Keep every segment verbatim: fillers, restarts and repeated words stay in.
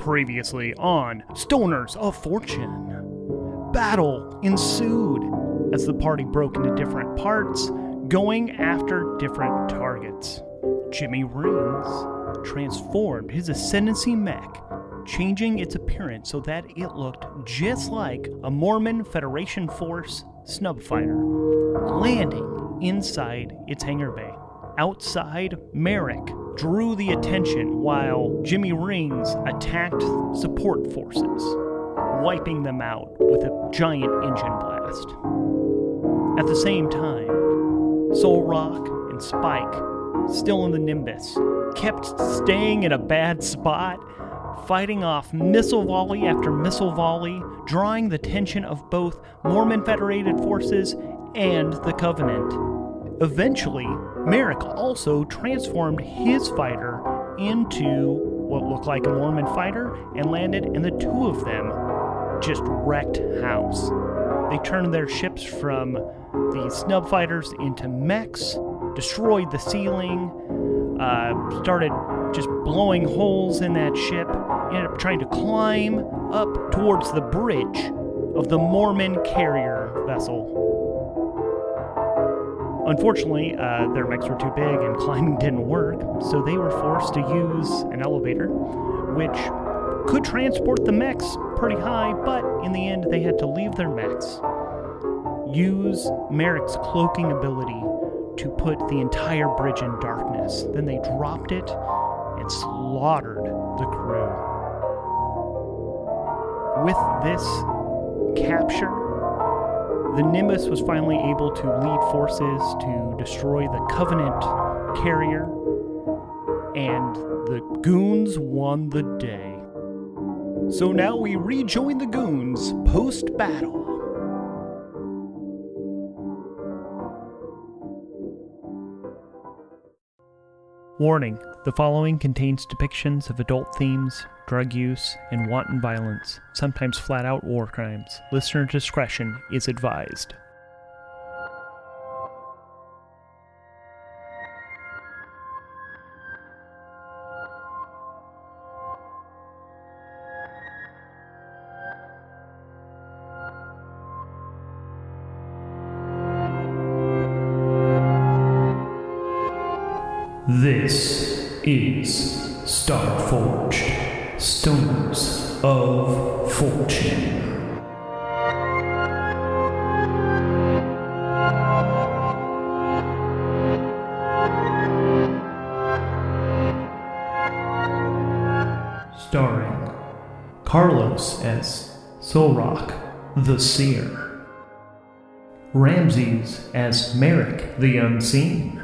Previously on Stoners of Fortune. Battle ensued as the party broke into different parts, going after different targets. Jimmy Rings transformed his Ascendancy mech, changing its appearance so that it looked just like a Mormon Federation Force snub fighter, landing inside its hangar bay. Outside, Merrick drew the attention while Jimmy Rings attacked support forces, wiping them out with a giant engine blast. At the same time, Soul Rock and Spike, still in the Nimbus, kept staying in a bad spot, fighting off missile volley after missile volley, drawing the attention of both Mormon Federated forces and the Covenant. Eventually, Merrick also transformed his fighter into what looked like a Mormon fighter and landed, and the two of them just wrecked house. They turned their ships from the snub fighters into mechs, destroyed the ceiling, uh, started just blowing holes in that ship, ended up trying to climb up towards the bridge of the Mormon carrier vessel. Unfortunately, uh, their mechs were too big and climbing didn't work, so they were forced to use an elevator, which could transport the mechs pretty high, but in the end they had to leave their mechs, use Merrick's cloaking ability to put the entire bridge in darkness. Then they dropped it and slaughtered the crew. With this capture, the Nimbus was finally able to lead forces to destroy the Covenant carrier, and the Goons won the day. So now we rejoin the Goons post-battle. Warning, the following contains depictions of adult themes, drug use, and wanton violence, sometimes flat-out war crimes. Listener discretion is advised. This is Starforged, Stoners of Fortune. Starring Carlos as Solrock, the Seer, Ramses as Merrick, the Unseen,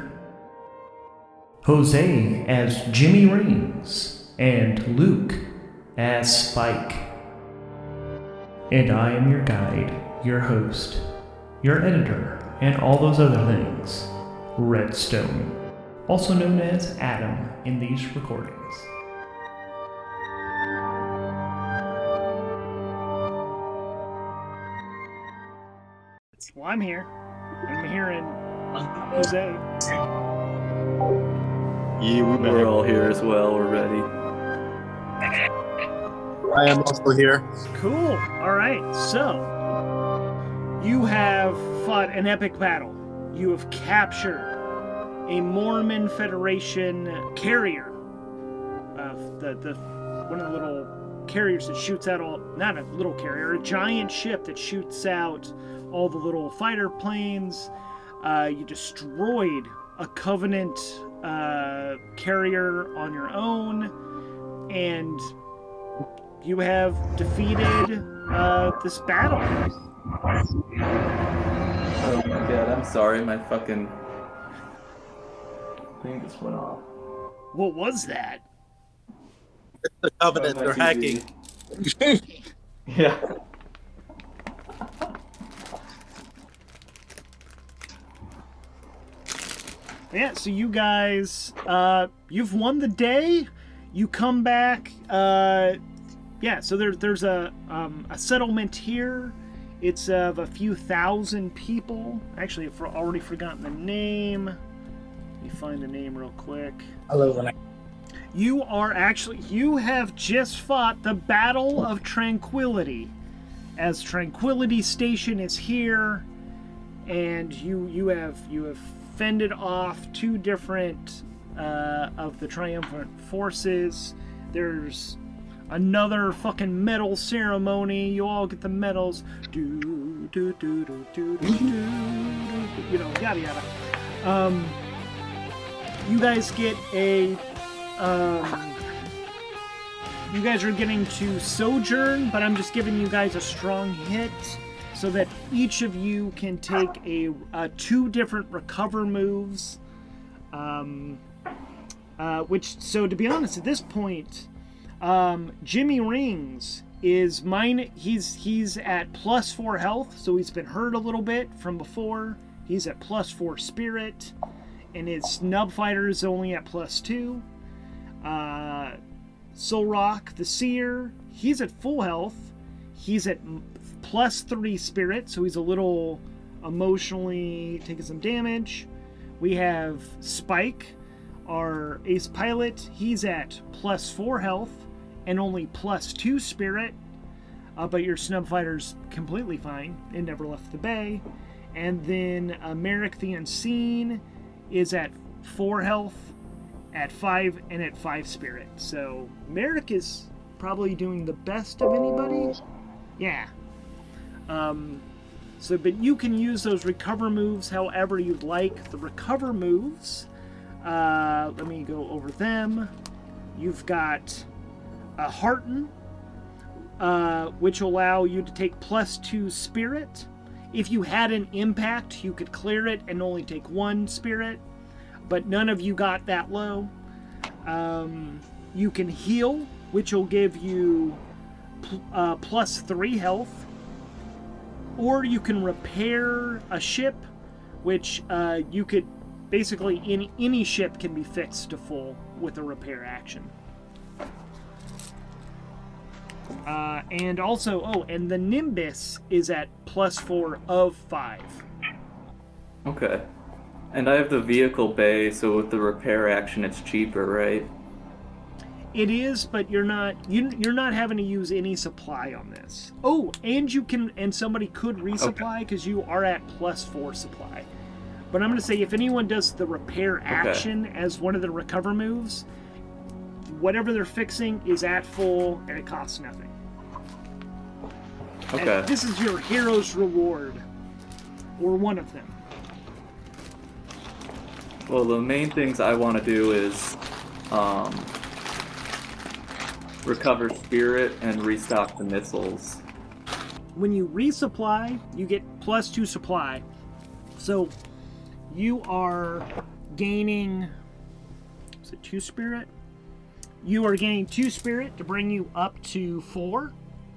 Jose as Jimmy Rings, and Luke as Spike. And I am your guide, your host, your editor, and all those other things, Redstone, also known as Adam in these recordings. Well, I'm here. I'm hearing Jose. Yeah, we're all here as well. We're ready. I am also here. Cool. All right. So, you have fought an epic battle. You have captured a Mormon Federation carrier. Uh, the the one of the little carriers that shoots out all, not a little carrier, a giant ship that shoots out all the little fighter planes. Uh, you destroyed a Covenant uh, carrier on your own, and you have defeated uh, this battle. Oh my god, I'm sorry, my fucking thing just went off. What was that? It's the Covenant, Oh, they're hacking. Yeah. Yeah, so you guys, uh, you've won the day. You come back. Uh, yeah, so there, there's a um, a settlement here. It's of a few thousand people. Actually, I've already forgotten the name. Let me find the name real quick. Hello, when I... You are actually, you have just fought the Battle of Tranquility, as Tranquility Station is here, and you you have you have fended off two different uh, of the triumphant forces. There's another fucking medal ceremony. You all get the medals. Do do do do do do do. You know, yada yada. Um, you guys get a. Um, you guys are getting to sojourn, but I'm just giving you guys a strong hit so that each of you can take a uh, two different recover moves. Um, uh, which, so to be honest, at this point, um, Jimmy Rings is mine. He's he's at plus four health, so he's been hurt a little bit from before. He's at plus four spirit, and his snub fighter is only at plus two. Uh, Solrock, the Seer, he's at full health. He's at plus three spirit, so he's a little emotionally taking some damage. We have Spike, our ace pilot. He's at plus four health and only plus two spirit. Uh, but your snub fighter's completely fine. It never left the bay. And then uh, Merrick the Unseen is at four health, at five, and at five spirit. So Merrick is probably doing the best of anybody. Yeah. Um, so, but you can use those recover moves however you'd like. The recover moves, uh, let me go over them. You've got a Hearten, uh, which will allow you to take plus two spirit. If you had an impact, you could clear it and only take one spirit, but none of you got that low. Um, you can heal, which will give you pl uh, plus three health. Or you can repair a ship, which uh, you could basically any any ship can be fixed to full with a repair action. Uh, and also, oh, and the Nimbus is at plus four of five. Okay. And I have the vehicle bay, so with the repair action, it's cheaper, right? It is, but you're not you you're not having to use any supply on this. Oh, and you can and somebody could resupply because okay. you are at plus four supply. But I'm going to say if anyone does the repair action okay. as one of the recover moves, whatever they're fixing is at full and it costs nothing. Okay. And this is your hero's reward, or one of them. Well, the main things I want to do is um, recover spirit and restock the missiles. When you resupply, you get plus two supply. So you are gaining, is it two spirit? You are gaining two spirit to bring you up to four.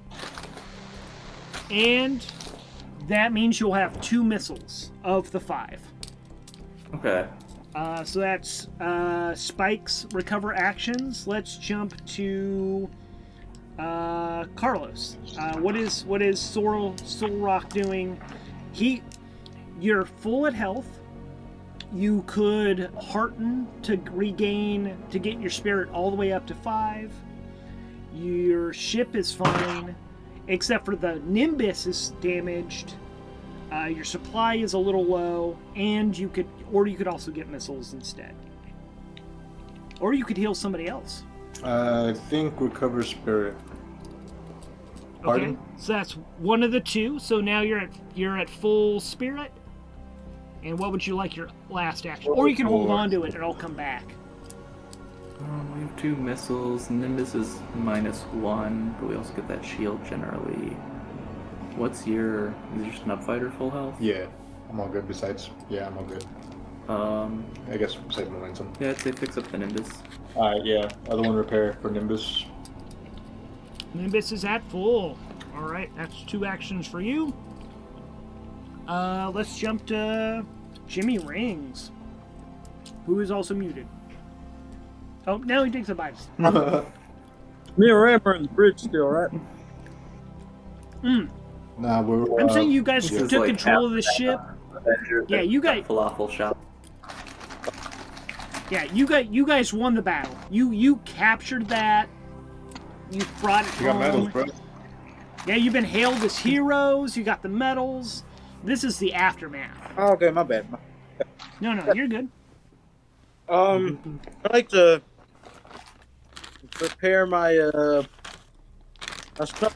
And that means you'll have two missiles of the five. Okay. Uh, so that's uh, Spike's recover actions. Let's jump to uh, Carlos. Uh, what is what is Sol Solrock doing? He, you're full at health. You could hearten to regain to get your spirit all the way up to five. Your ship is fine, except for the Nimbus is damaged. Uh, your supply is a little low, and you could, or you could also get missiles instead. Or you could heal somebody else. Uh, I think recover spirit. Pardon? Okay, so that's one of the two. So now you're at you're at full spirit. And what would you like your last action? Or you can hold on to it and it'll come back. Um, we have two missiles. Nimbus is minus one, but we also get that shield generally. What's your, is your snub fighter full health? Yeah, I'm all good besides, yeah, I'm all good. Um, I guess save momentum. Yeah, I'd say fix up the Nimbus. Alright, yeah, other one repair for Nimbus. Nimbus is at full. Alright, that's two actions for you. Uh, let's jump to Jimmy Rings, who is also muted. Oh, now he takes a bite. Me and Ram are in the bridge still, right? Mm. Nah, we're. I'm uh, saying you guys This is took like control of the half ship. Avengers Yeah, you guys. Falafel shop. Yeah, you got you guys won the battle. You you captured that. You brought it You got home. medals, bro. Yeah, you've been hailed as heroes. You got the medals. This is the aftermath. Oh, okay, my bad. My- No, no, you're good. Um, I like to prepare my uh, my stuff.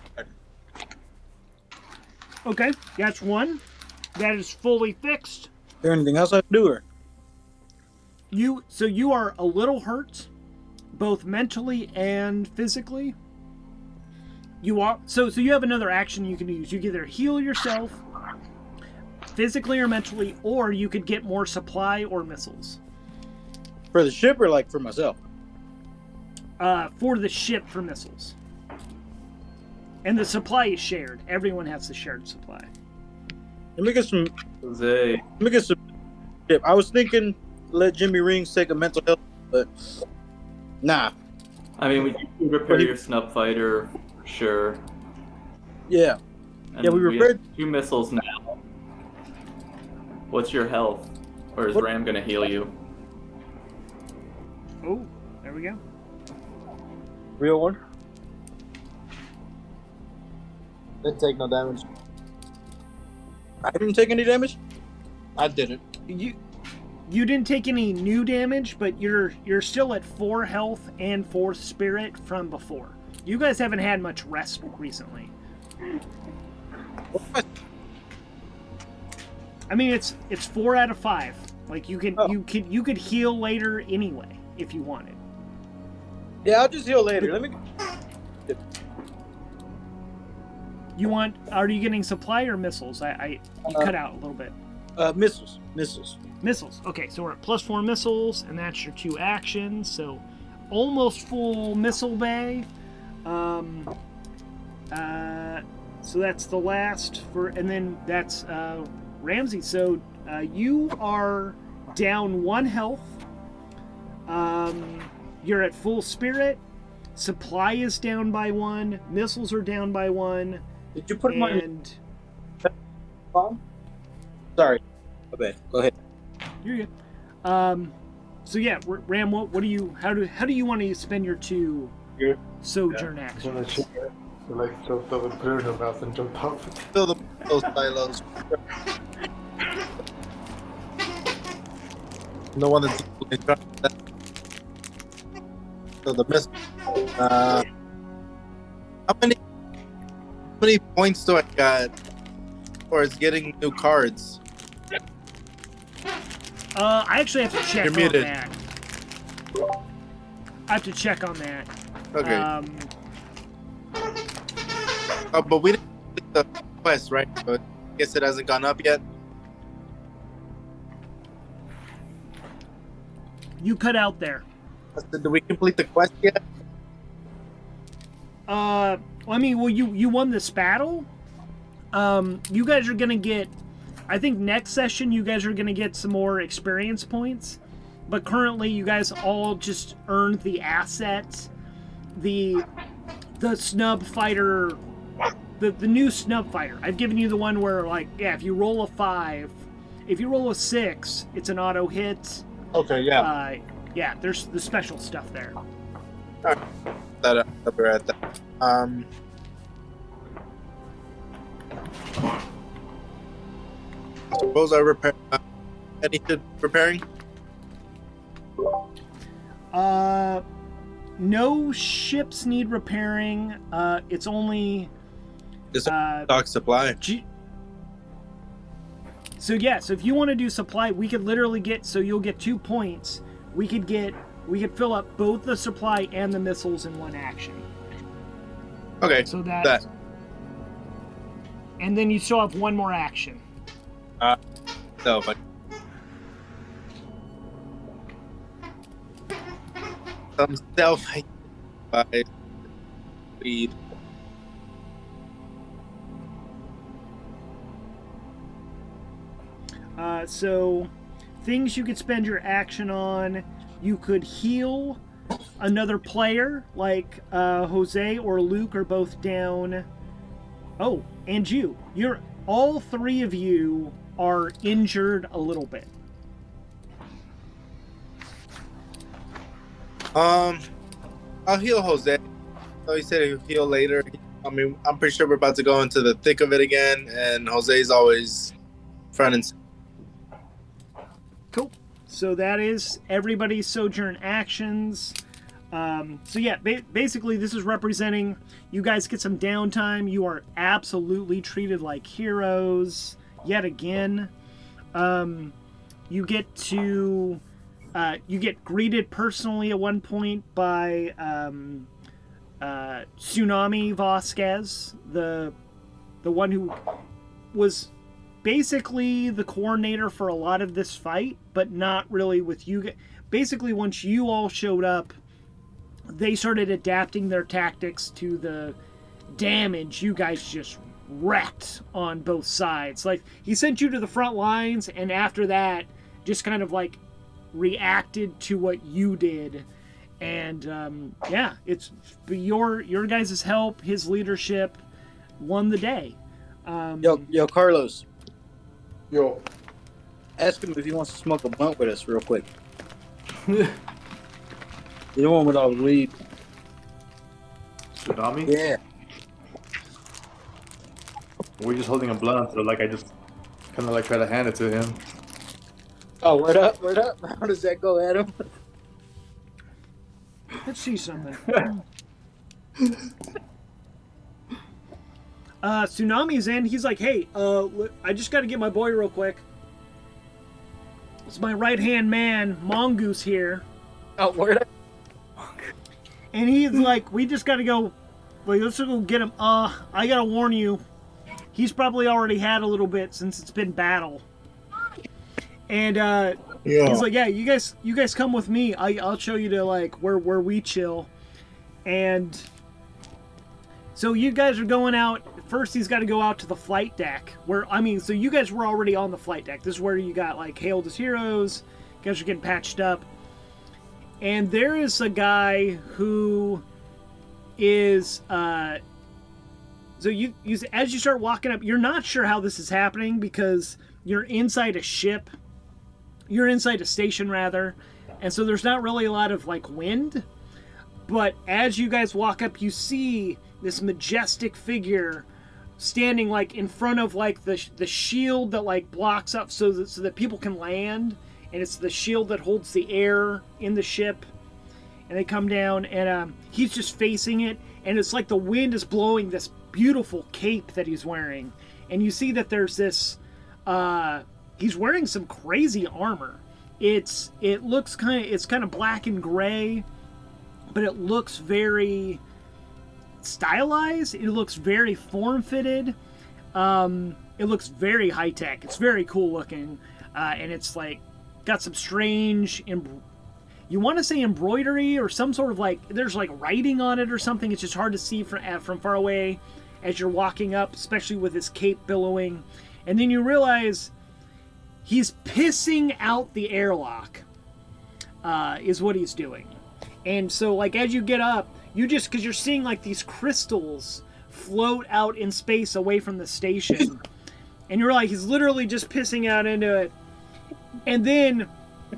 Okay, that's one. That is fully fixed. Is there anything else I can do? Or You so you are a little hurt, both mentally and physically. You are so so you have another action you can use. You can either heal yourself physically or mentally, or you could get more supply or missiles. for the ship, or like for myself? Uh, for the ship for missiles. And the supply is shared. Everyone has the shared supply. Let me get some. Jose, Let me get some. Ship. I was thinking let Jimmy Rings take a mental health, but nah. I mean, we can repair your snub fighter, for sure. Yeah. And Yeah, we have repaired- two missiles now. What's your health? Or is What- Ram gonna heal you? Oh, there we go. Real one. Didn't take no damage. I didn't take any damage. I didn't. You you didn't take any new damage, but you're you're still at four health and four spirit from before. You guys haven't had much rest recently. What? I mean, it's it's four out of five. Like you can Oh. you could you could heal later anyway if you wanted. Yeah, I'll just heal later. Let me. You want? Are you getting supply or missiles? I, I you Uh, cut out a little bit. Uh, missiles. Missiles. Missiles. Okay, so we're at plus four missiles, and that's your two actions. So almost full missile bay. Um. Uh. So that's the last for, and then that's uh, Ramsey. So uh, you are down one health. Um, you're at full spirit. Supply is down by one. Missiles are down by one. Did you put them on your And phone? Sorry. My bad. Go ahead. you're good. Um, so yeah, R- Ram, what, what do you? How do how do you want to spend your two Good. sojourn So actions? let's so like jumped up and put it in her mouth and jumped off. Fill the those silos. No one is in charge of that. So the miss. Uh, how many? How many points do I got? Or is getting new cards? Uh, I actually have to check You're on muted. that. I have to check on that. Okay. Um, Oh, but we didn't complete the quest, right? So I guess it hasn't gone up yet. you cut out there. I said, did we complete the quest yet? Uh, I mean, well, you you won this battle. Um, you guys are gonna get. I think next session you guys are gonna get some more experience points, but currently you guys all just earned the assets, the the snub fighter, the the new snub fighter. I've given you the one where like yeah, if you roll a five, if you roll a six, it's an auto hit. Okay, yeah. Uh, yeah, there's the special stuff there. that uh, that we're at that. Um. Suppose I repair. Uh, any good repairing? Uh, no ships need repairing. Uh, it's only Just uh, stock supply. G- so yeah. So if you want to do supply, we could literally get. So you'll get two points. We could get. We could fill up both the supply and the missiles in one action. Okay. So that. That. And then you still have one more action. No, but some self by speed. Uh, so things you could spend your action on. You could heal another player, like uh, Jose or Luke are both down. Oh, and you. You're all three of you are injured a little bit. Um, I'll heal Jose. So he said he'll heal later. I mean, I'm pretty sure we're about to go into the thick of it again, and Jose's always front and center. Cool. So that is everybody's Sojourn actions. Um, so yeah, ba basically this is representing you guys get some downtime. You are absolutely treated like heroes yet again. Um, you get to uh, you get greeted personally at one point by um, uh, Tsunami Vasquez, the the one who was basically the coordinator for a lot of this fight, but not really with you. Basically, once you all showed up, they started adapting their tactics to the damage you guys just wrecked on both sides. Like, he sent you to the front lines, and after that, just kind of like reacted to what you did. And um, yeah, it's your your guys' help, his leadership won the day. Um, Yo, yo, Carlos, Yo. ask him if he wants to smoke a blunt with us real quick. You know, one with all the weed. Tsunami? Yeah. We're just holding a blunt, so like I just kind of like try to hand it to him. Oh, word up, word up. How does that go, Adam? Let's see something. uh, Tsunami's in. He's like, hey, uh, look, I just got to get my boy real quick. It's my right-hand man, Mongoose here. Oh, word up. And he's like, we just got to go. Wait, let's go get him. Uh, I got to warn you. He's probably already had a little bit since it's been battle. And uh, Yeah. he's like, yeah, you guys, you guys come with me. I, I'll show you to like where where we chill. And so you guys are going out. First, he's got to go out to the flight deck. Where I mean, so you guys were already on the flight deck. This is where you got like hailed as heroes. You guys are getting patched up. And there is a guy who is. Uh, so you, you as you start walking up, you're not sure how this is happening because you're inside a ship. You're inside a station, rather, and so there's not really a lot of, like, wind, but as you guys walk up, you see this majestic figure standing, like, in front of, like, the, the shield that, like, blocks up so that, so that people can land, and it's the shield that holds the air in the ship, and they come down, and um, he's just facing it, and it's like the wind is blowing this beautiful cape that he's wearing, and you see that there's this, uh... he's wearing some crazy armor. It's it looks kind of it's kind of black and gray, but it looks very stylized. It looks very form-fitted. Um, it looks very high-tech. It's very cool looking, uh, and it's like got some strange. Em- you want to say embroidery or some sort of like there's like writing on it or something. It's just hard to see from from far away as you're walking up, especially with his cape billowing, and then you realize. He's pissing out the airlock, uh, is what he's doing. And so, like, as you get up, you just, because you're seeing, like, these crystals float out in space away from the station. And you're like, he's literally just pissing out into it. And then,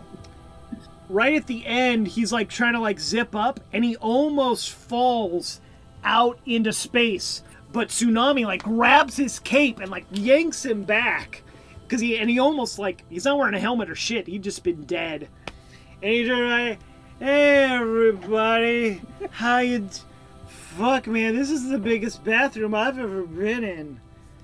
right at the end, he's, like, trying to, like, zip up, and he almost falls out into space. But Tsunami, like, grabs his cape and, like, yanks him back. Cause he and he almost like he's not wearing a helmet or shit. He'd just been dead, and he's just like, "Hey everybody, how you? D- Fuck man, this is the biggest bathroom I've ever been in."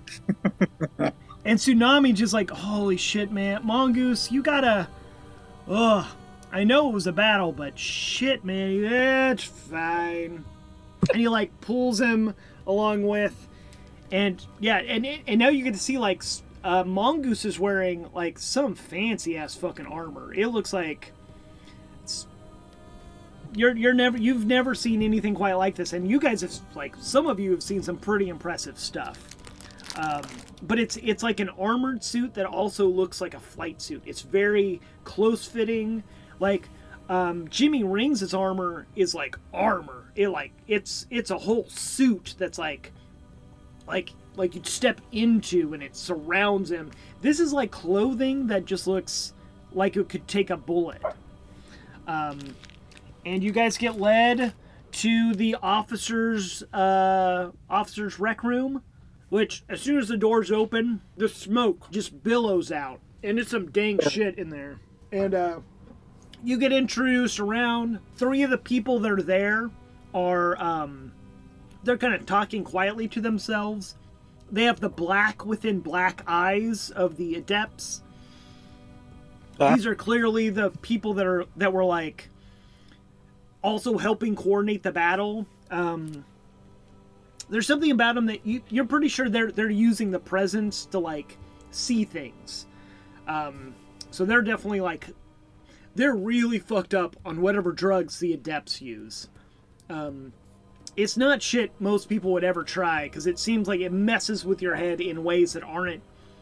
And Tsunami just like, "Holy shit, man, Mongoose, you gotta. Ugh, I know it was a battle, but shit, man, that's fine." And he like pulls him along with, and yeah, and and now you get to see like. Uh, Mongoose is wearing, like, some fancy-ass fucking armor. It looks like... It's, you're you're never... You've never seen anything quite like this. And you guys have, like... Some of you have seen some pretty impressive stuff. Um, but it's it's like an armored suit that also looks like a flight suit. It's very close-fitting. Like, um, Jimmy Rings' armor is, like, armor. It, like... It's, it's a whole suit that's, like... Like... like you'd step into and it surrounds him. This is like clothing that just looks like it could take a bullet. Um, and you guys get led to the officers' uh, officers' rec room, which as soon as the doors open, the smoke just billows out, and it's some dang shit in there. And uh, you get introduced around. Three of the people that are there are um, they're kind of talking quietly to themselves. They have the black within black eyes of the adepts. Huh? These are clearly the people that are that were like also helping coordinate the battle. Um, there's something about them that you, you're pretty sure they're they're using the presence to like see things. Um, so they're definitely like they're really fucked up on whatever drugs the adepts use. Um, it's not shit most people would ever try because it seems like it messes with your head in ways that aren't.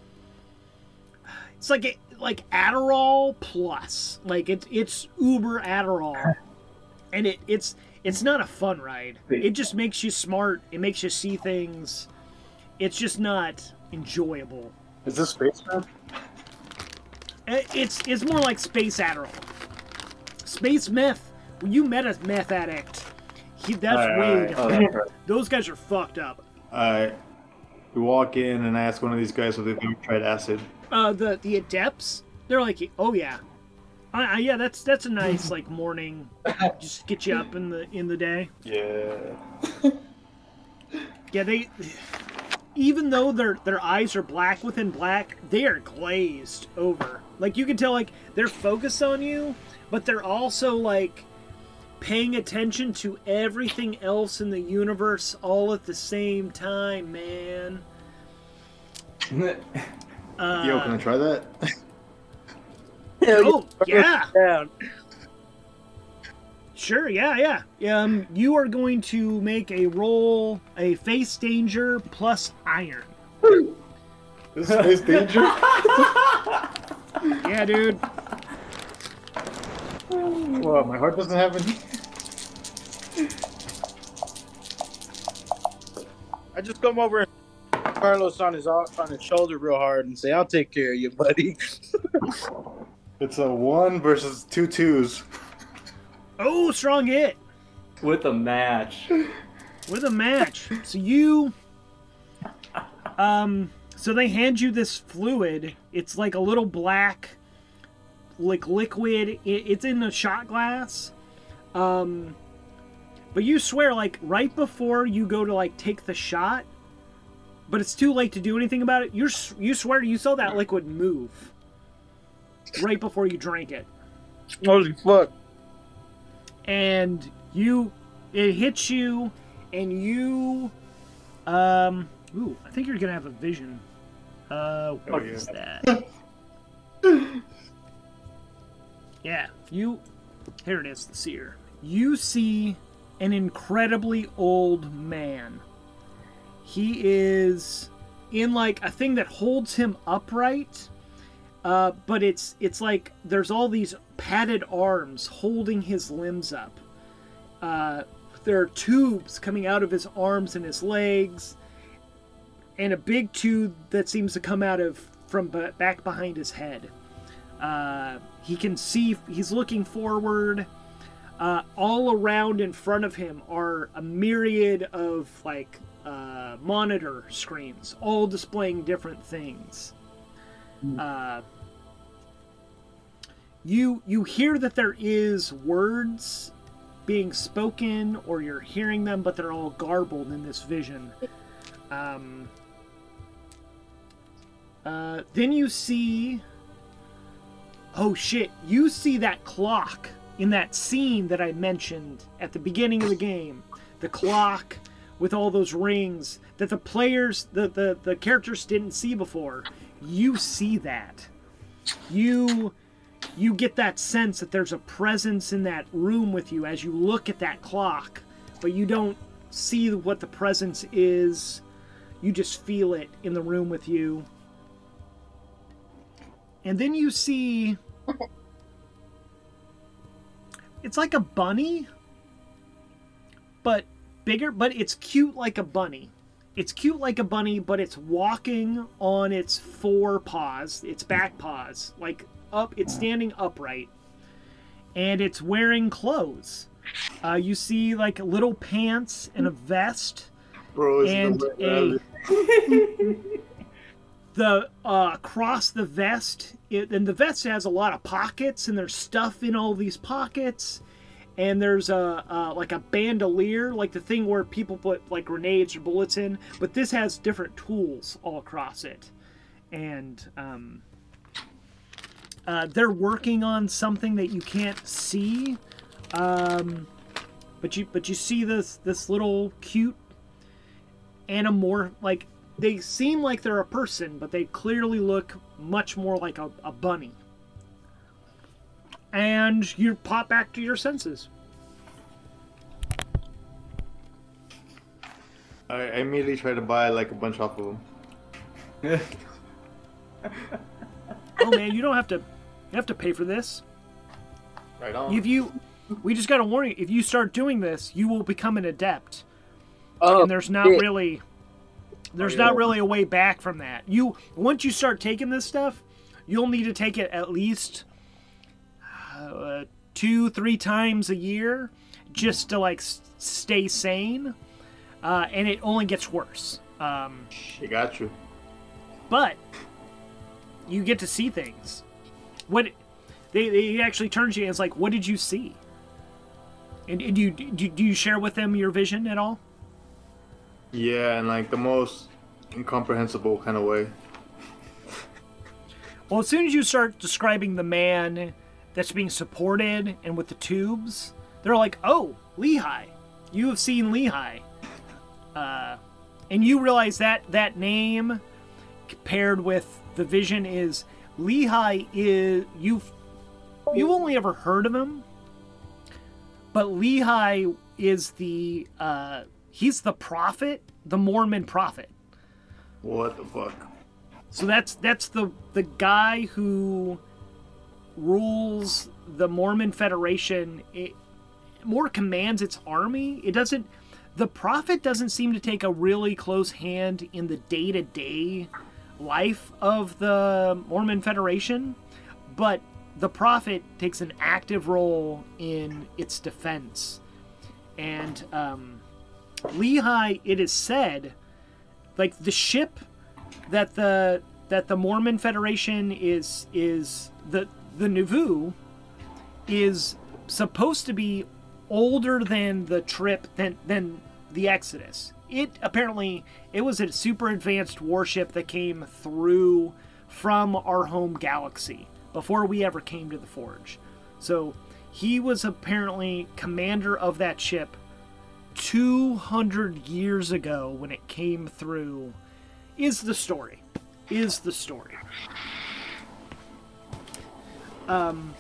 It's like it, like Adderall plus, like it's it's Uber Adderall, and it it's it's not a fun ride. It just makes you smart. It makes you see things. It's just not enjoyable. Is this space meth? It's it's more like space Adderall. Space meth. When you met a meth addict, he, that's Alright, way alright. different. Oh, that's right. Those guys are fucked up. Alright. We walk in and ask one of these guys if they've ever tried acid. Uh, the the adepts, they're like, oh yeah, uh, uh, yeah, that's that's a nice like morning, just get you up in the in the day. Yeah. Yeah, they, even though their their eyes are black within black, they are glazed over. Like you can tell, like they're focused on you, but they're also like paying attention to everything else in the universe all at the same time, man. Uh, Yo, can I try that? Oh, yeah. Down. Sure, yeah, yeah. Um, you are going to make a roll, a face danger plus iron. This is space danger? Yeah, dude. Well, my heart doesn't have any. I just come over and Carlos on his on his shoulder real hard and say, "I'll take care of you, buddy." It's a one versus two twos. Oh, strong hit With a match. with a match. So you, um, so they hand you this fluid. It's like a little black, like liquid. It, it's in a shot glass. Um, but you swear, like right before you go to like take the shot, but it's too late to do anything about it. You you swear you saw that liquid move right before you drank it. Holy fuck! And you, it hits you, and you, um, ooh, I think you're gonna have a vision. Uh, what yeah. is that? Yeah, you, here it is, the seer. You see an incredibly old man. He is in like a thing that holds him upright, uh, but it's it's like there's all these padded arms holding his limbs up. Uh, there are tubes coming out of his arms and his legs, and a big tube that seems to come out of from b- back behind his head. Uh, he can see, he's looking forward. Uh, all around in front of him are a myriad of like uh, monitor screens, all displaying different things. Uh, you you hear that there is words being spoken, or you're hearing them, but they're all garbled in this vision. Um, uh, then you see, oh shit, you see that clock in that scene that I mentioned at the beginning of the game. The clock with all those rings that the players, the, the, the characters didn't see before. You see that. You you get that sense that there's a presence in that room with you as you look at that clock, but you don't see what the presence is. You just feel it in the room with you. And then you see, it's like a bunny, but bigger, but it's cute like a bunny. It's cute like a bunny, but it's walking on its four paws, its back paws, like up, it's standing upright, and it's wearing clothes. Uh, you see like little pants and a vest, Bro, it's and the a rabbit. the uh, across the vest. It, and the vest has a lot of pockets, and there's stuff in all these pockets. And there's a uh, like a bandolier, like the thing where people put like grenades or bullets in. But this has different tools all across it, and um, uh, they're working on something that you can't see. Um, but you but you see this this little cute animorph, like they seem like they're a person, but they clearly look much more like a, a bunny. And you pop back to your senses. I, I immediately try to buy like a bunch off of them. Oh man, you don't have to you have to pay for this. Right on. If you we just got to warn you, if you start doing this, you will become an adept. Oh, And there's not shit. really there's Oh, yeah. not really a way back from that. You once you start taking this stuff, you'll need to take it at least uh, two, three times a year just to like s- stay sane, uh, and it only gets worse. Um, I got you. but you get to see things. What they they actually turns you and it's like, what did you see? And, and do you do, do you share with them your vision at all? Yeah, and like the most incomprehensible kind of way. Well, as soon as you start describing the man that's being supported and with the tubes, they're like, oh, Lehigh. You have seen Lehigh. Uh, and you realize that that name paired with the vision is Lehigh is you've you've only ever heard of him, but Lehigh is the uh, he's the prophet, the Mormon prophet. What the fuck? So that's that's the the guy who rules the Mormon Federation. It more commands its army. It doesn't. The prophet doesn't seem to take a really close hand in the day-to-day life of the Mormon Federation, but the prophet takes an active role in its defense. And um, Lehigh, it is said, like the ship that the that the Mormon Federation is is the the Nauvoo is supposed to be older than the trip than than the Exodus. It apparently it was a super advanced warship that came through from our home galaxy before we ever came to the Forge. So he was apparently commander of that ship two hundred years ago when it came through. Is the story. Is the story. Um,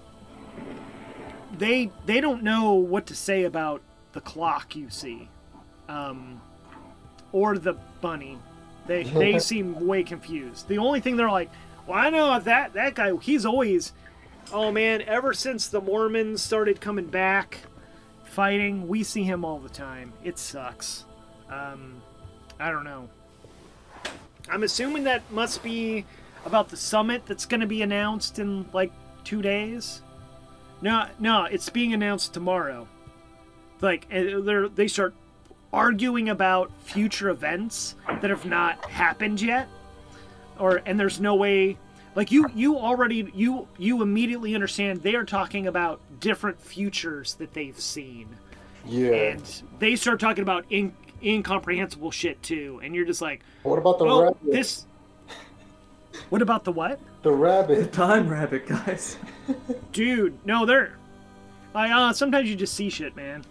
they they don't know what to say about the clock you see, um, or the bunny. They they seem way confused. The only thing they're like, well, I know that that guy. He's always, oh man, ever since the Mormons started coming back, fighting, we see him all the time. It sucks. Um, I don't know. I'm assuming that must be about the summit that's going to be announced in like two days. No, no, it's being announced tomorrow. Like they they start arguing about future events that have not happened yet, or and there's no way. Like you, you already you you immediately understand they are talking about different futures that they've seen. Yeah. And they start talking about in, incomprehensible shit too, and you're just like, What about the oh, rabbit? this. What about the what? The The rabbit. time rabbit, guys. Dude, no, they're like, uh, sometimes you just see shit, man.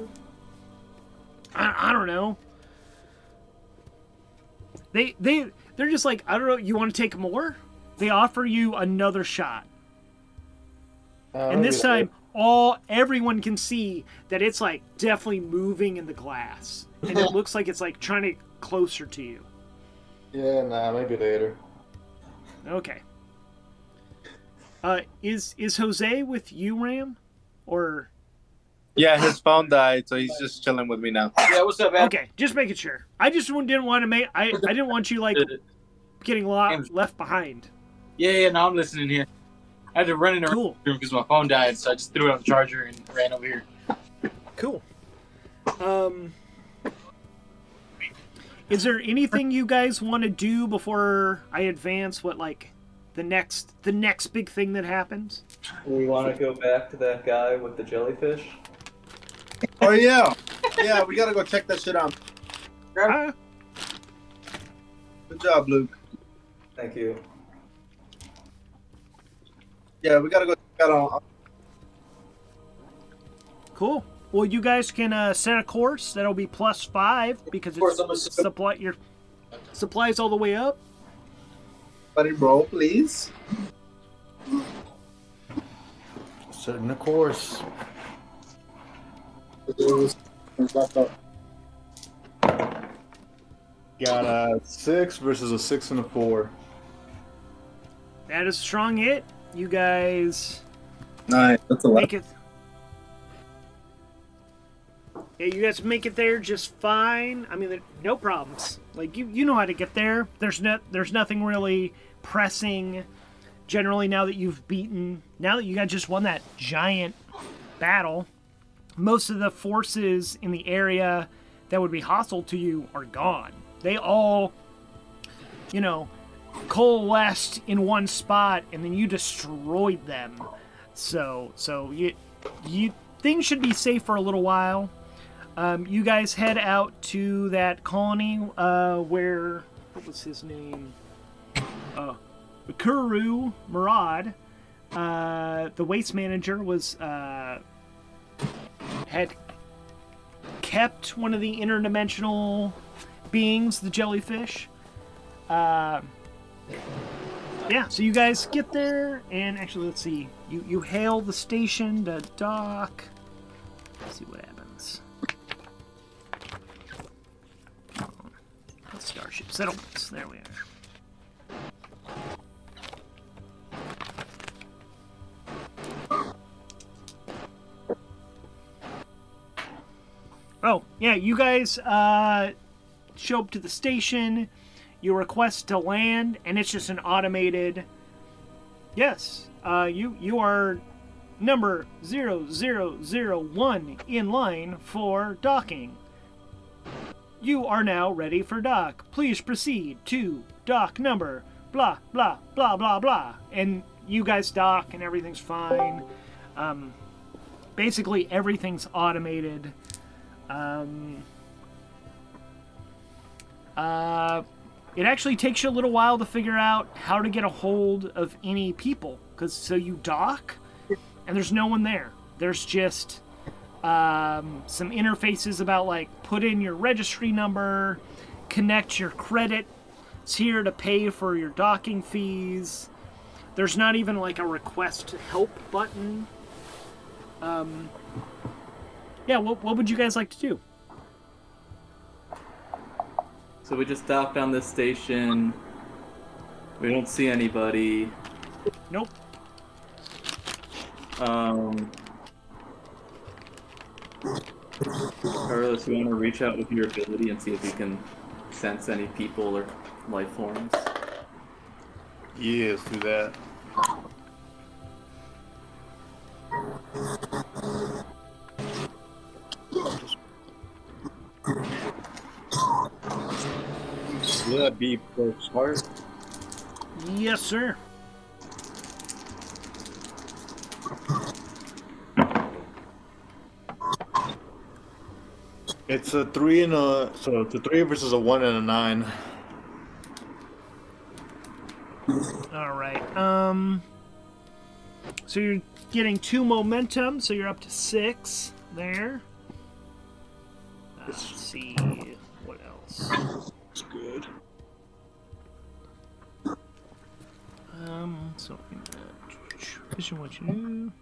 I, I don't know. They they they're just like, I don't know. You want to take more? They offer you another shot, Uh, and this maybe time, all everyone can see that it's like definitely moving in the glass, and it looks like it's like trying to get closer to you. Yeah, nah, maybe later. Okay. Uh, is is Jose with you, Ram, or? Yeah, his phone died, so he's just chilling with me now. Yeah, what's up, man? Okay, just making sure. I just didn't want to make. I, I didn't want you like getting lo- left behind. Yeah, yeah, no, I'm listening here. I had to run in the Cool. room because my phone died, so I just threw it on the charger and ran over here. Cool. Um, is there anything you guys want to do before I advance? What like the next the next big thing that happens? We want to go back to that guy with the jellyfish. Oh yeah, yeah. We gotta go check that shit out. Uh, Good job, Luke. Thank you. Yeah, we gotta go check that out. cool. Well, you guys can uh, set a course. That'll be plus five because Of course, I'm it's gonna- supply your supplies all the way up. Buddy, roll, please. Setting the course. Got a six versus a six and a four. That is a strong hit. You guys Nice. That's a lot. make it. Yeah, you guys make it there just fine. I mean, there- no problems. Like you, you know how to get there. There's no, there's nothing really pressing. Generally, now that you've beaten, now that you guys just won that giant battle, most of the forces in the area that would be hostile to you are gone. They all, you know, coalesced in one spot, and then you destroyed them. So, so you, you things should be safe for a little while. Um, you guys head out to that colony uh, where what was his name? Uh, Kuru Murad, uh, the waste manager, was uh, had kept one of the interdimensional beings, the jellyfish. Uh, yeah, so you guys get there, and actually, let's see. You you hail the station to dock. Let's see what happens. Oh, Starship settlements. There we are. Oh, yeah, you guys uh, show up to the station, you request to land, and it's just an automated, yes, uh, you, you are number zero zero zero one in line for docking. You are now ready for dock. Please proceed to dock number blah, blah, blah, blah, blah. And you guys dock and everything's fine. Um, basically, everything's automated. Um, uh, it actually takes you a little while to figure out how to get a hold of any people. Because so you dock, and there's no one there. There's just um, some interfaces about, like, put in your registry number, connect your credit. It's here to pay for your docking fees. There's not even, like, a request to help button. Um... Yeah, what, what would you guys like to do? So we just docked on this station. We don't see anybody. Nope. Um, Carlos, you want to reach out with your ability and see if you can sense any people or life forms? Yeah, let's do that. Will that be for smart? Yes, sir. It's a three and a so it's a three versus a one and a nine. All right. Um. So you're getting two momentum, so you're up to six there. Uh, let's see what else. It's good. Um. So uh, vision what you do.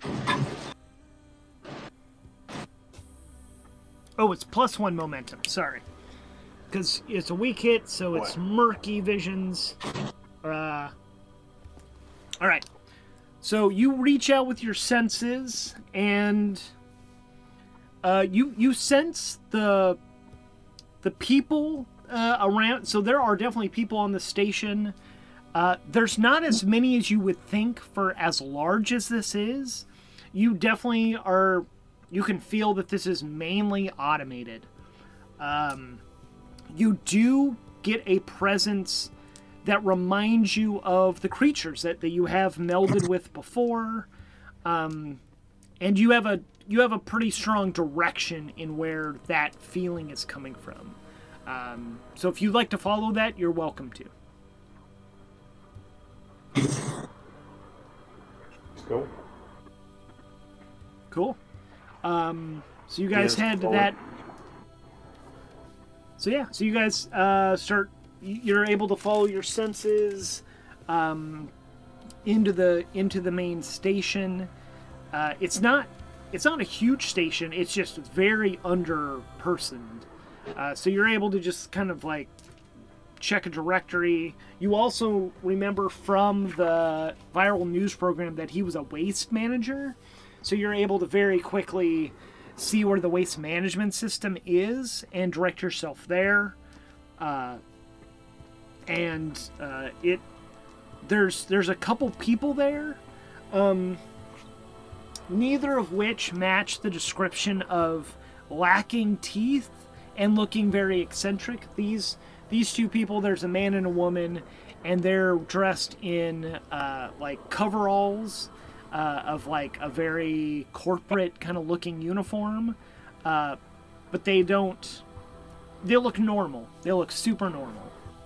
Oh, it's plus one momentum. Sorry, because it's a weak hit, so it's murky visions. Uh. All right. So you reach out with your senses, and uh, you you sense the the people uh, around. So there are definitely people on the station. Uh, there's not as many as you would think for as large as this is. You definitely are you can feel that this is mainly automated. Um, you do get a presence that reminds you of the creatures that, that you have melded with before, um, and you have a you have a pretty strong direction in where that feeling is coming from. Um, so if you'd like to follow that, you're welcome to. Let's go. Cool. Um, so you guys Yeah, head to forward. that. So yeah, so you guys uh, start. You're able to follow your senses um, into the into the main station. Uh, it's not it's not a huge station. It's just very under-personed. Uh, so you're able to just kind of like check a directory. You also remember from the viral news program that he was a waste manager. So you're able to very quickly see where the waste management system is and direct yourself there. Uh, and uh, it there's there's a couple people there, um, neither of which match the description of lacking teeth and looking very eccentric. These these two people, there's a man and a woman, and they're dressed in uh, like coveralls uh, of like a very corporate kind of looking uniform, uh, but they don't. They look normal. They look super normal.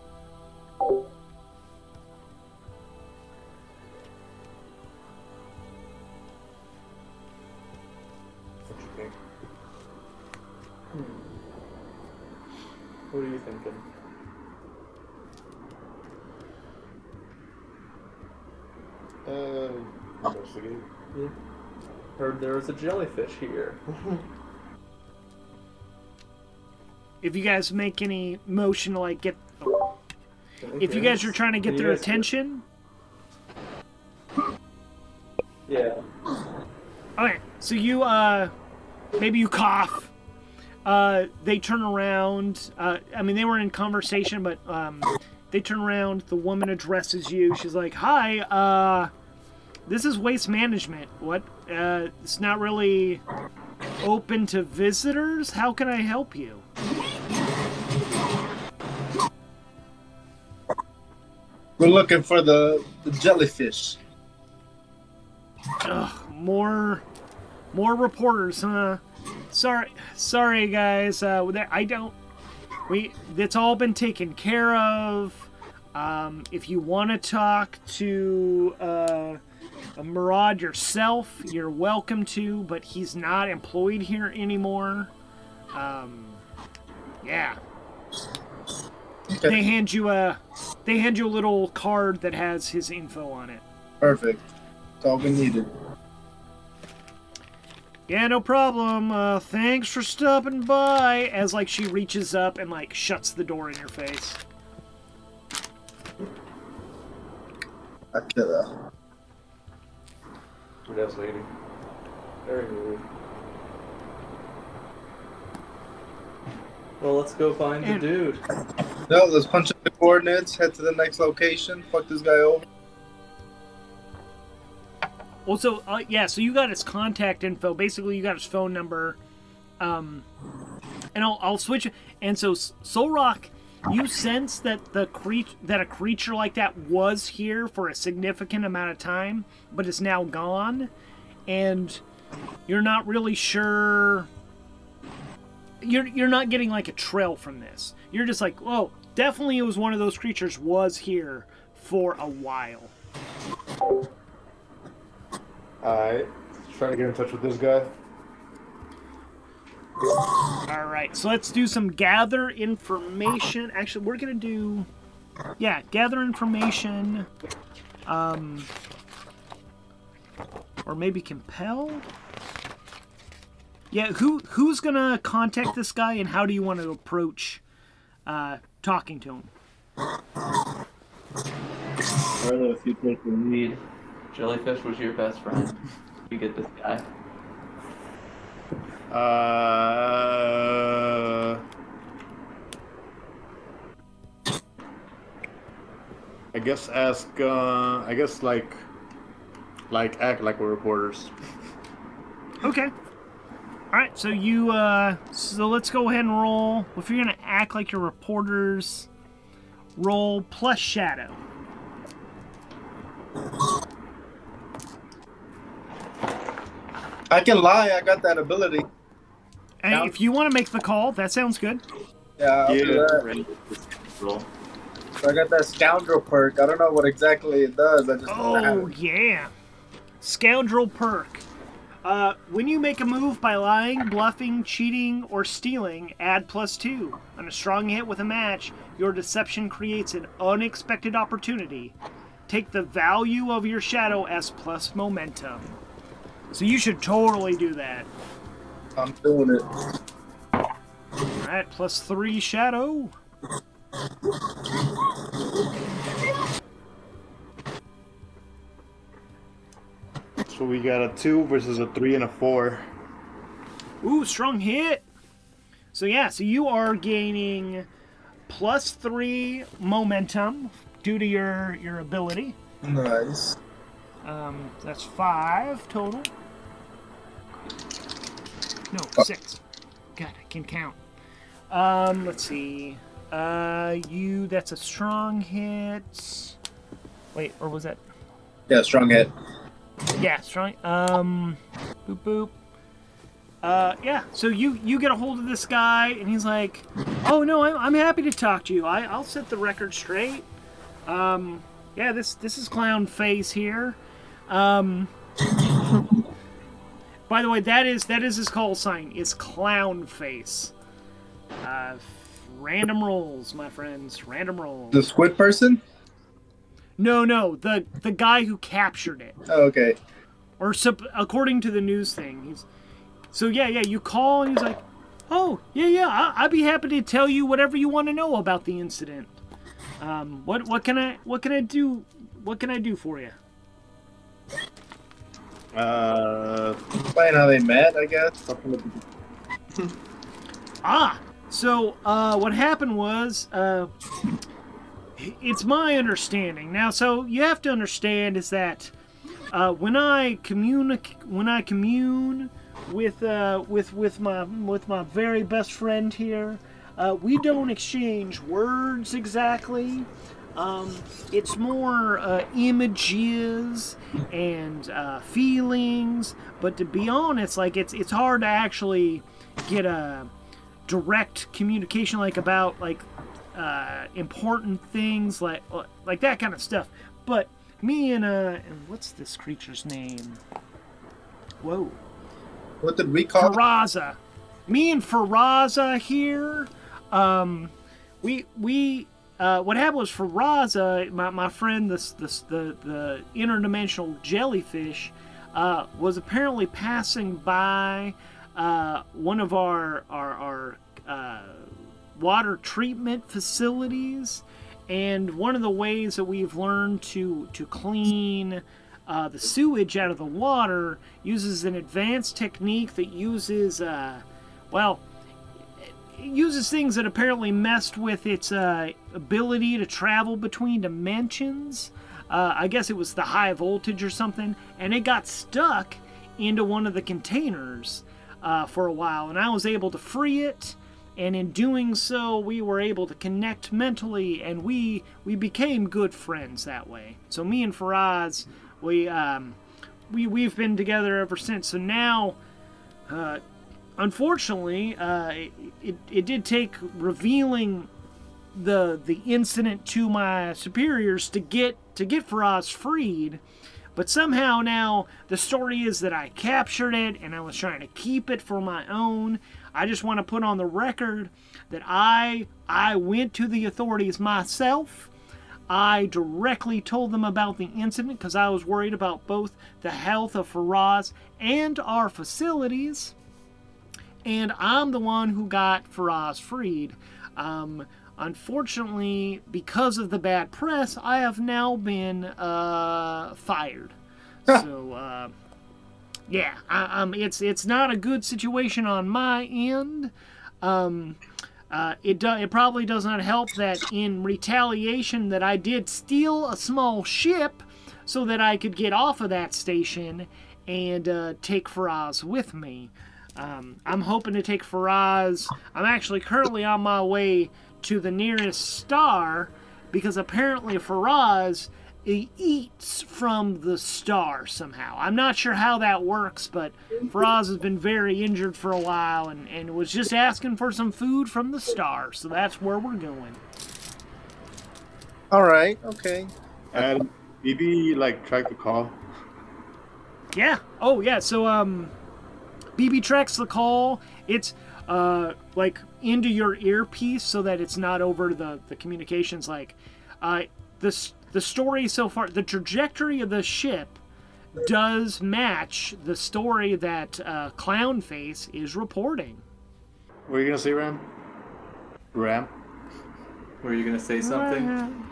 What you think? What are you thinking? Uh, investigate. Yeah. Heard there was a jellyfish here. If you guys make any motion to like get, if you guys are trying to get Can you their guys- attention, Yeah. okay. So you uh, maybe you cough. Uh, they turn around. Uh, I mean, they were in conversation, but um, they turn around. The woman addresses you. She's like, "Hi, uh, this is Waste Management. What? Uh, it's not really open to visitors. How can I help you?" We're looking for the, the jellyfish. Ugh, more, more reporters, huh? Sorry, sorry, guys. Uh, that- I don't. We. It's all been taken care of. Um, if you want to talk to uh, Murad yourself, you're welcome to. But he's not employed here anymore. Um, yeah. Okay. They hand you a. They hand you a little card that has his info on it. Perfect. That's all we needed. Yeah, no problem. Uh, thanks for stopping by. As like she reaches up and like shuts the door in your face. I could uh Who that lady? Very rude. Well, let's go find the And- dude. No, let's punch up the coordinates, head to the next location, fuck this guy over. Also, uh, yeah. So you got his contact info. Basically, you got his phone number. Um, and I'll I'll switch. And so Solrock, you sense that the cre- that a creature like that was here for a significant amount of time, but it's now gone, and you're not really sure. You're you're not getting like a trail from this. You're just like, oh, definitely it was one of those creatures was here for a while. Alright. Trying to get in touch with this guy. All right, so let's do some gather information. Actually, we're gonna do, yeah, gather information, um, or maybe compel. Yeah, who who's gonna contact this guy, and how do you want to approach uh, talking to him? Arlo, if you take the lead, Jellyfish was your best friend. You get this guy. Uh, I guess ask. Uh, I guess like, like act like we're reporters. Okay. Alright, so you, uh, so let's go ahead and roll. If you're gonna act like your reporters, roll plus shadow. I can lie. I got that ability. And Now- if you want to make the call, that sounds good. Yeah, I'll do Yeah. that. Ready with this roll. So I got that scoundrel perk. I don't know what exactly it does. I just know I have Oh, it. yeah. Scoundrel perk. Uh, when you make a move by lying, bluffing, cheating, or stealing, add plus two. On a strong hit with a match, your deception creates an unexpected opportunity. Take the value of your shadow as plus momentum. So you should totally do that. I'm doing it. Alright, plus three shadow. So we got a two versus a three and a four. Ooh, strong hit. So yeah, so you are gaining plus three momentum due to your, your ability. Nice. Um, that's five total. No, six. God, I can count. Um, let's see. Uh, you, that's a strong hit. Wait, or was that? Yeah, strong hit. Yeah, strong. Um, boop boop. Uh, yeah. So you you get a hold of this guy, and he's like, "Oh no, I'm I'm happy to talk to you. I I'll set the record straight. Um, yeah, this this is Clown Face here. Um, by the way, that is that is his call sign. It's Clown Face. Uh, random rolls, my friends. Random rolls. The squid person? No, no, the the guy who captured it. Oh, okay. Or sup- according to the news thing, he's so yeah, yeah. You call and he's like, "Oh, yeah, yeah. I- I'd be happy to tell you whatever you want to know about the incident. Um, what what can I what can I do? What can I do for you?" Uh, Explain how they met, I guess. Ah, so uh, what happened was, uh, it's my understanding now. So you have to understand is that uh, when I communicate, when I commune with uh, with with my with my very best friend here, uh, we don't exchange words exactly. Um, it's more uh, images and uh, feelings, but to be honest, like it's it's hard to actually get a direct communication like about like uh, important things like like that kind of stuff. But me and uh, and what's this creature's name? Whoa. What did we call it? Faraza. Me and Faraza here, um, we we uh, what happened was Faraza, my, my friend, this this the the interdimensional jellyfish, uh, was apparently passing by uh, one of our our our uh, water treatment facilities, and one of the ways that we've learned to to clean Uh, the sewage out of the water uses an advanced technique that uses, uh, well, it uses things that apparently messed with its uh, ability to travel between dimensions. Uh, I guess it was the high voltage or something, and it got stuck into one of the containers uh, for a while, and I was able to free it. And in doing so, we were able to connect mentally, and we we became good friends that way. So me and Faraz, we um, we we've been together ever since. So now, uh, unfortunately, uh, it, it it did take revealing the the incident to my superiors to get to get Faraz freed. But somehow now the story is that I captured it and I was trying to keep it for my own. I just want to put on the record that I I went to the authorities myself. I directly told them about the incident because I was worried about both the health of Faraz and our facilities. And I'm the one who got Faraz freed. Um, unfortunately, because of the bad press, I have now been uh, fired. So, uh, yeah, I, um, it's it's not a good situation on my end. Um, uh, it do, it probably does not help that in retaliation that I did steal a small ship so that I could get off of that station and uh, take Faraz with me. Um, I'm hoping to take Faraz. I'm actually currently on my way to the nearest star because apparently Faraz he eats from the star somehow. I'm not sure how that works, but Faraz has been very injured for a while and, and was just asking for some food from the star, so that's where we're going. All right. Okay. And maybe like try to call. Yeah. Oh, yeah. So, um, B B tracks the call. It's, uh, like into your earpiece so that it's not over the, the communications. Like, uh, this, the story so far, the trajectory of the ship does match the story that, uh, Clownface is reporting. What are you gonna say, Ram? Ram? Were you gonna say something?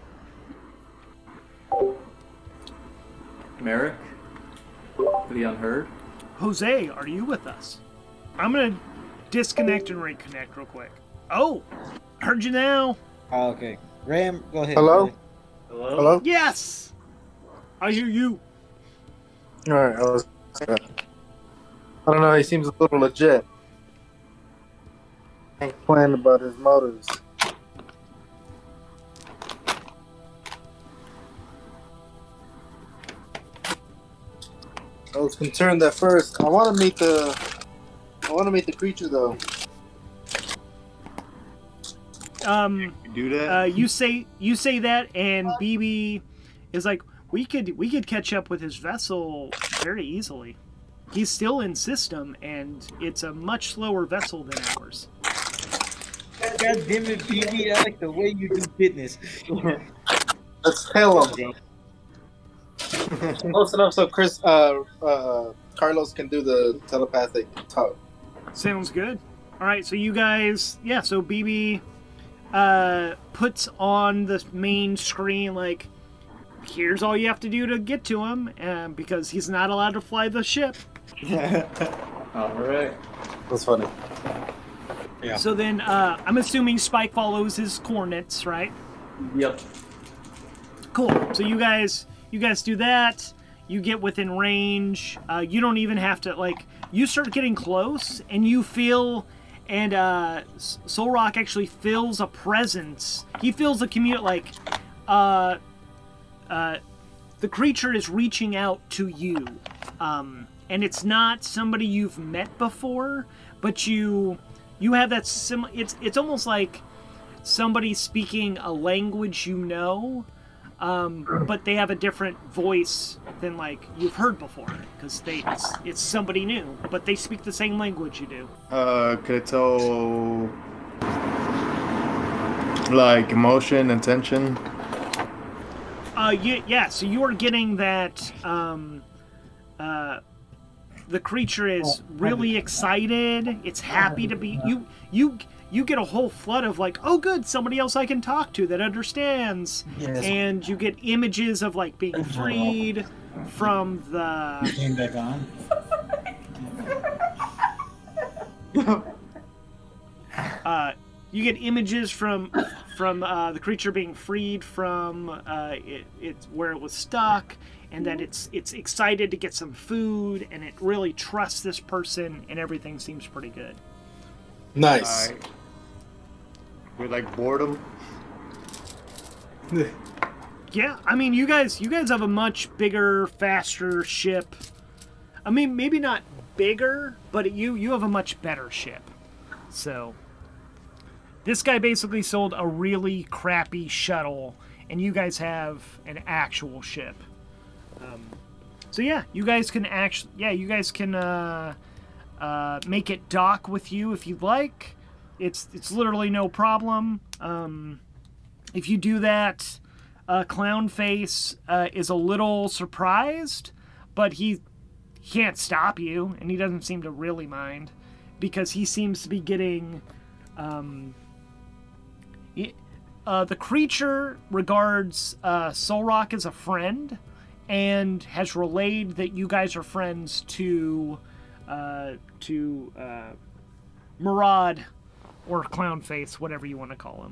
Merrick? Leon heard? Jose, are you with us? I'm gonna disconnect and reconnect real quick. Oh, heard you now. Oh, okay. Ram, go ahead. Hello? brother. Hello? Hello. Yes, I hear you. All right. I was. I don't know. He seems a little legit. Ain't playing about his motives. I was concerned at first. I want to meet the. I want to meet the creature though. Um, You do that? uh, you say you say that, and B B is like, we could we could catch up with his vessel very easily. He's still in system, and it's a much slower vessel than ours. God damn it, B B. I like the way you do business. Let's tell him. Close enough so Chris, uh, uh, Carlos can do the telepathic talk. Sounds good. All right, so you guys, yeah. So B B uh, puts on the main screen like, here's all you have to do to get to him, uh, because he's not allowed to fly the ship. Alright. That's funny. Yeah. So then, uh, I'm assuming Spike follows his coordinates, right? Yep. Cool. So you guys, you guys do that. You get within range. Uh, you don't even have to like. You start getting close, and you feel, and uh, Soul Rock actually feels a presence. He feels a commute like, uh, uh, the creature is reaching out to you, um, and it's not somebody you've met before, but you, you have that sim. It's it's almost like somebody speaking a language you know. Um, but they have a different voice than like you've heard before because they it's, it's somebody new, but they speak the same language you do. Uh, could I tell like emotion and tension? Uh, yeah, yeah. So you are getting that. Um, uh, the creature is really excited. It's happy to be you. You you get a whole flood of like, oh, good, somebody else I can talk to that understands. Yes. And you get images of like being freed from the. Came back on. Uh, you get images from from uh, the creature being freed from uh, it, it where it was stuck, and that it's it's excited to get some food, and it really trusts this person, and everything seems pretty good. Nice. Like, with like boredom. Yeah, I mean, you guys you guys have a much bigger, faster ship. I mean, maybe not bigger, but you you have a much better ship. So this guy basically sold a really crappy shuttle, and you guys have an actual ship. Um, so yeah, you guys can actually, yeah, you guys can uh, uh, make it dock with you if you'd like. It's it's literally no problem. Um, if you do that, uh, Clownface uh, is a little surprised, but he can't stop you, and he doesn't seem to really mind because he seems to be getting. Um, he, uh, the creature regards uh, Soul Rock as a friend and has relayed that you guys are friends to uh, to uh, Murad or Clownface, whatever you want to call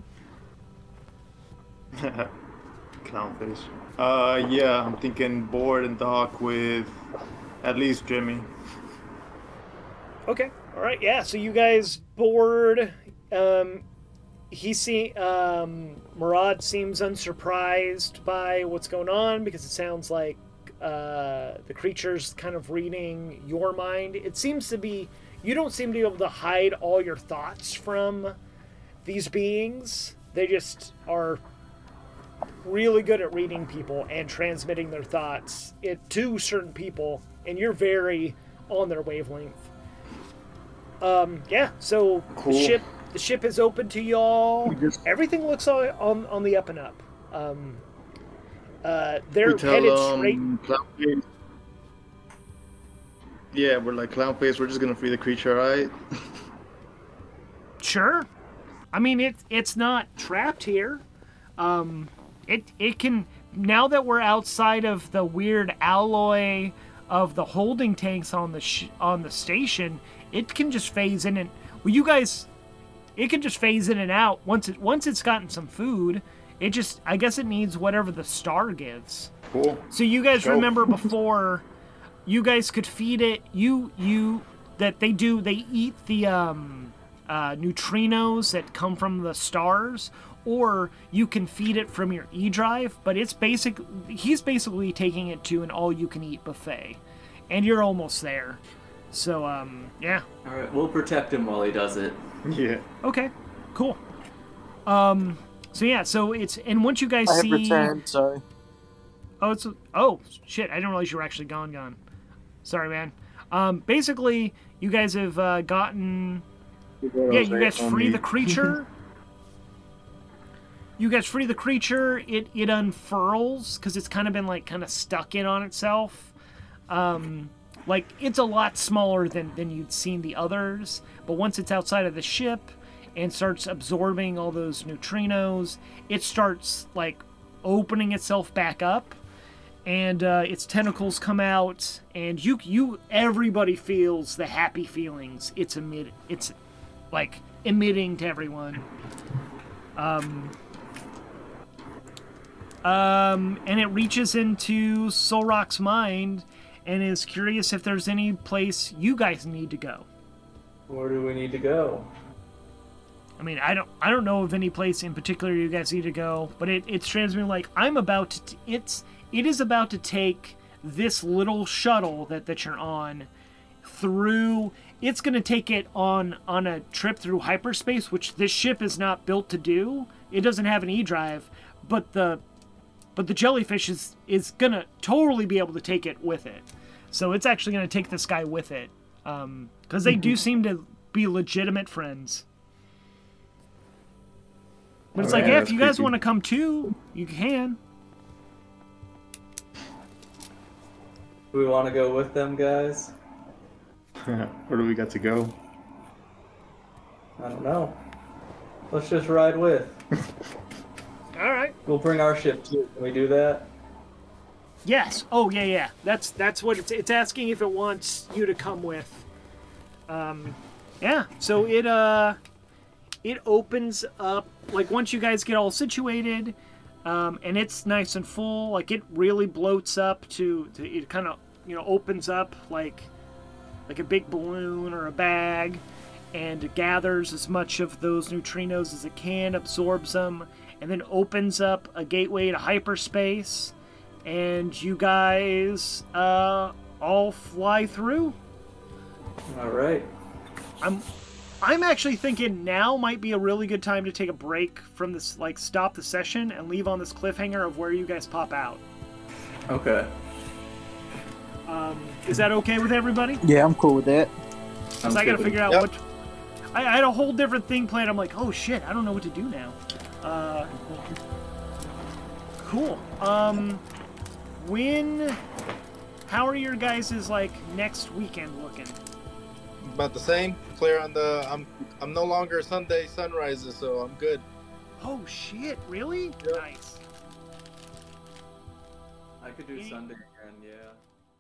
him. Clownface. Uh, yeah, I'm thinking board and dock with at least Jimmy. Okay. All right. Yeah. So you guys board. Um, he see um, Murad seems unsurprised by what's going on because it sounds like uh, the creature's kind of reading your mind. It seems to be you don't seem to be able to hide all your thoughts from these beings. They just are really good at reading people and transmitting their thoughts it, to certain people, and you're very on their wavelength. Um, yeah, so Cool. the ship the ship is open to y'all. Everything looks on, on on the up and up. Um, uh, they're We tell headed straight. um, Clownface. Yeah, we're like Clownface. We're just gonna free the creature, right? Sure. I mean, it it's not trapped here. Um, it it can now that we're outside of the weird alloy of the holding tanks on the sh- on the station. It can just phase in and well, you guys, it can just phase in and out once it once it's gotten some food. It just I guess it needs whatever the star gives. Cool. So you guys Go. remember before, you guys could feed it. You you that they do. They eat the um, uh, neutrinos that come from the stars, or you can feed it from your E drive. But it's basic. He's basically taking it to an all-you-can-eat buffet, and you're almost there. So um, yeah. All right, we'll protect him while he does it. Yeah. Okay. Cool. Um. So yeah. So it's and once you guys I have see. returned, sorry. Oh, it's oh shit! I didn't realize you were actually gone. Gone. Sorry, man. Um, basically, you guys have uh, gotten. Yeah, you guys free the creature. You guys free the creature. It it unfurls because it's kind of been like kind of stuck in on itself. Um, like it's a lot smaller than than you'd seen the others. But once it's outside of the ship and starts absorbing all those neutrinos, it starts like opening itself back up. And uh, its tentacles come out, and you, you, everybody feels the happy feelings. It's emit, it's like emitting to everyone. Um, um, and it reaches into Solrock's mind, and is curious if there's any place you guys need to go. Where do we need to go? I mean, I don't, I don't know of any place in particular you guys need to go, but it, it's transmitting like I'm about to. T- it's. It is about to take this little shuttle that, that you're on through. It's going to take it on, on a trip through hyperspace, which this ship is not built to do. It doesn't have an E-drive, but the but the jellyfish is, is going to totally be able to take it with it. So it's actually going to take this guy with it. Because um, they do seem to be legitimate friends. But it's Oh, like, yeah, yeah, if that's you guys creepy. want to come too, you can. Do we want to go with them, guys? Where do we got to go? I don't know. Let's just ride with. All right. We'll bring our ship too. Can we do that? Yes. Oh, yeah, yeah. That's that's what it's it's asking if it wants you to come with. Um, yeah. So it uh, it opens up like once you guys get all situated, um, and it's nice and full. Like it really bloats up to, to it kind of you know opens up like like a big balloon or a bag, and it gathers as much of those neutrinos as it can, absorbs them, and then opens up a gateway to hyperspace. And you guys uh, all fly through. All right. I'm, I'm actually thinking now might be a really good time to take a break from this, like stop the session and leave on this cliffhanger of where you guys pop out. Okay. Um, is that okay with everybody? Yeah, I'm cool with that. Because I got to figure out Yep. what. I, I had a whole different thing planned. I'm like, oh shit, I don't know what to do now. Uh, cool. Um. When, how are your guys' like next weekend looking? About the same. Clear on the. I'm. I'm no longer Sunday sunrises, so I'm good. Oh shit! Really? Yep. Nice. I could do Sunday again, yeah.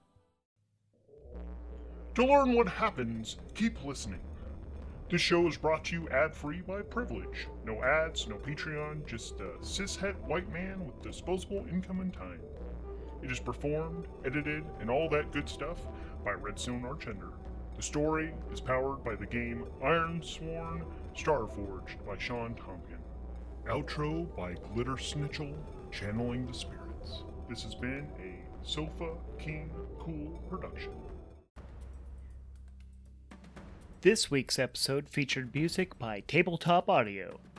To learn what happens, keep listening. This show is brought to you ad-free by Privilege. No ads, no Patreon, just a cishet white man with disposable income and time. It is performed, edited, and all that good stuff by Redstone Archender. The The story is powered by the game Ironsworn Starforged by Sean Tompkin. Outro by Glitter Snitchel, channeling the spirits. This has been a Sofa King Cool production. This week's episode featured music by Tabletop Audio.